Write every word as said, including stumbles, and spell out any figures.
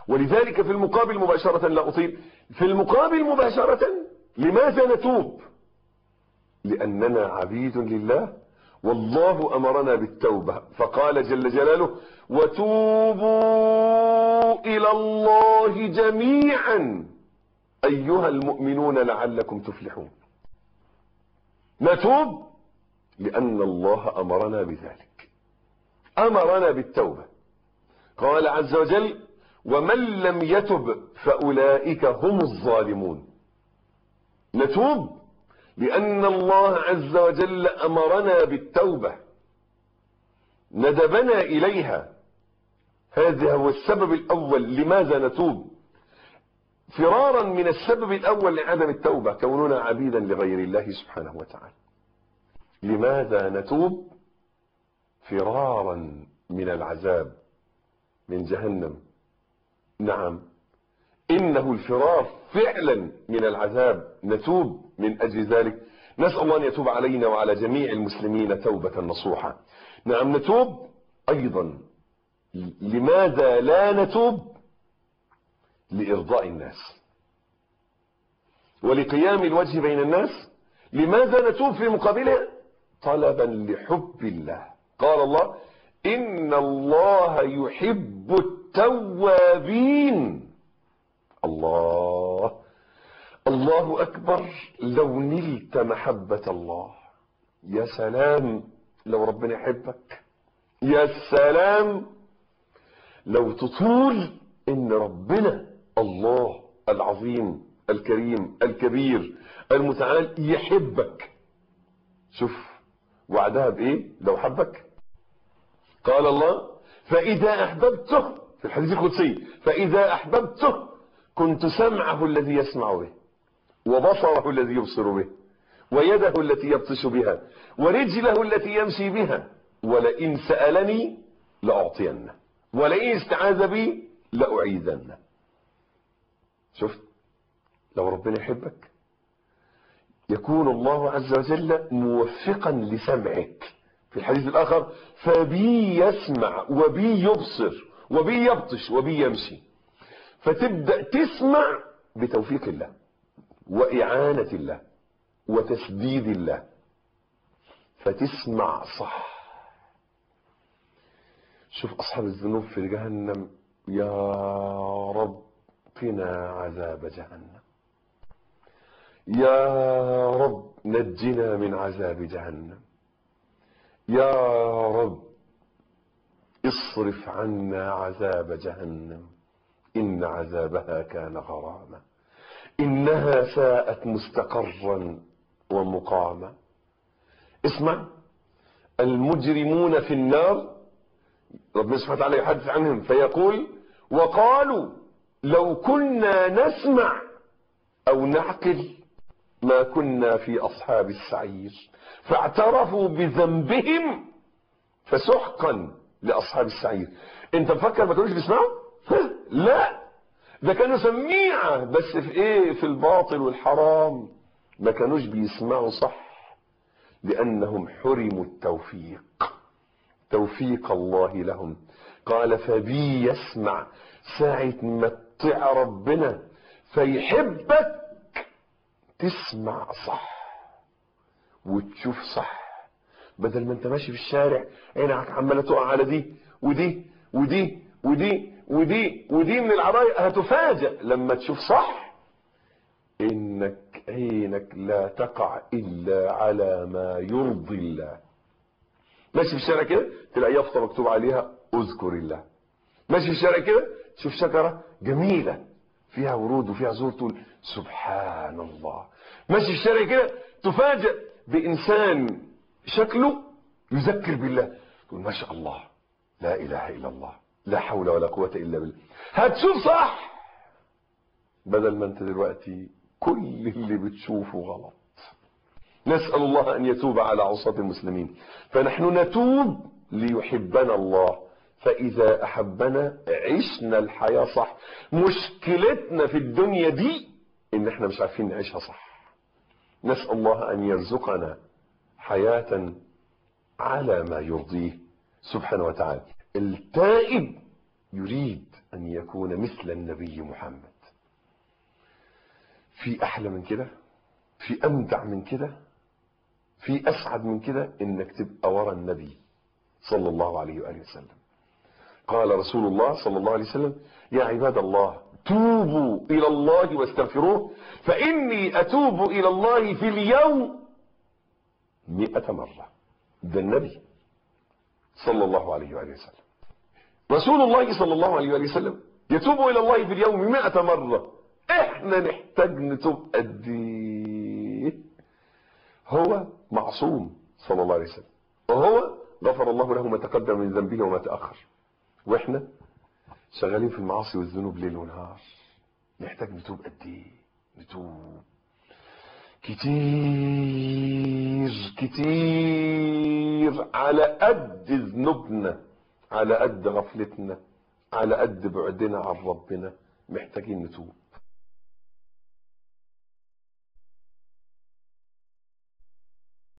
ولذلك في المقابل مباشرة، لا أطيل، في المقابل مباشرة لماذا نتوب؟ لأننا عبيد لله، والله أمرنا بالتوبة، فقال جل جلاله: وتوبوا إلى الله جميعا أيها المؤمنون لعلكم تفلحون. نتوب لأن الله أمرنا بذلك، أمرنا بالتوبة. قال عز وجل: ومن لم يتب فأولئك هم الظالمون. نتوب لأن الله عز وجل أمرنا بالتوبة، ندبنا إليها. هذا هو السبب الأول لماذا نتوب، فرارا من السبب الأول لعدم التوبة، كوننا عبيدا لغير الله سبحانه وتعالى. لماذا نتوب؟ فرارا من العذاب من جهنم. نعم، إنه الفرار فعلا من العذاب، نتوب من أجل ذلك. نسأل الله أن يتوب علينا وعلى جميع المسلمين توبة نصوحة. نعم، نتوب أيضا. لماذا لا نتوب؟ لإرضاء الناس ولقيام الوجه بين الناس. لماذا نتوب في مقابلها؟ طلبا لحب الله. قال الله: إن الله يحب التوابين. الله الله أكبر. لو نلت محبة الله، يا سلام لو ربنا يحبك، يا سلام لو تطول إن ربنا الله العظيم الكريم الكبير المتعال يحبك. شوف وعدها بإيه لو حبك. قال الله: فإذا أحببته، في الحديث القدسي: فإذا أحببته كنت سمعه الذي يسمع به، وبصره الذي يبصر به، ويده التي يبطش بها، ورجله التي يمشي بها، ولئن سألني لأعطينه، ولئن استعاذ بي لأعيذنه. شفت؟ لو ربنا يحبك يكون الله عز وجل موفقا لسمعك. في الحديث الآخر: فبي يسمع وبي يبصر وبي يبطش وبي يمشي. فتبدأ تسمع بتوفيق الله وإعانة الله وتسديد الله، فتسمع صح. شوف أصحاب الذنوب في جهنم: يا رب قنا عذاب جهنم، يا رب نجنا من عذاب جهنم، يا رب اصرف عنا عذاب جهنم، إن عذابها كان غراما، إنها ساءت مستقرا ومقاما. اسمع: المجرمون في النار، ربنا سبحانه وتعالى يحدث عنهم فيقول: وقالوا لو كنا نسمع أو نعقل ما كنا في أصحاب السعير، فاعترفوا بذنبهم فسحقا لأصحاب السعير. انت مفكر ما كانوش بيسمعوا؟ لا، ده كانوا سميعة، بس في ايه؟ في الباطل والحرام. ما كانوش بيسمعوا صح لأنهم حرموا التوفيق، توفيق الله لهم. قال: فبي يسمع، ساعة ما تطيع ربنا فيحبك تسمع صح وتشوف صح، بدل ما انت ماشي في الشارع عينك عماله تقع على دي ودي ودي ودي ودي ودي من العرايق. هتفاجأ لما تشوف صح انك عينك لا تقع الا على ما يرضي الله. ماشي في الشارع كده تلاقي يافطه مكتوب عليها اذكر الله. ماشي في الشارع كده تشوف شجره جميله فيها ورود وفيها زهور تقول سبحان الله. ماشي في الشارع كده تفاجأ بإنسان شكله يذكر بالله تقول ما شاء الله، لا إله إلا الله، لا حول ولا قوة إلا بالله. هتشوف صح بدل ما انت دلوقتي كل اللي بتشوفه غلط. نسأل الله أن يتوب على عصاة المسلمين. فنحن نتوب ليحبنا الله، فإذا أحبنا عشنا الحياة صح. مشكلتنا في الدنيا دي إن احنا مش عارفين نعيشها صح. نسأل الله أن يرزقنا حياة على ما يرضيه سبحانه وتعالى. التائب يريد أن يكون مثل النبي محمد. في أحلى من كده؟ في أمتع من كده؟ في أسعد من كده؟ إنك تبقى ورا النبي صلى الله عليه وآله وسلم. قال رسول الله صلى الله عليه وسلم: يا عباد الله توبوا إلى الله واستغفروه فإني أتوب إلى الله في اليوم مئة مرة. ده النبي صلى الله عليه وآله وسلم. رسول الله صلى الله عليه وآله وسلم يتوب إلى الله في اليوم مئة مرة. احنا نحتاج نتوب قد ايه؟ هو معصوم صلى الله عليه وسلم، وهو غفر الله له ما تقدم من ذنبه وما تأخر، واحنا شغالين في المعاصي والذنوب ليل ونهار. نحتاج نتوب قد ايه؟ نتوب كتير كتير، على قد ذنوبنا، على قد غفلتنا، على قد بعدنا عن ربنا، محتاجين نتوب.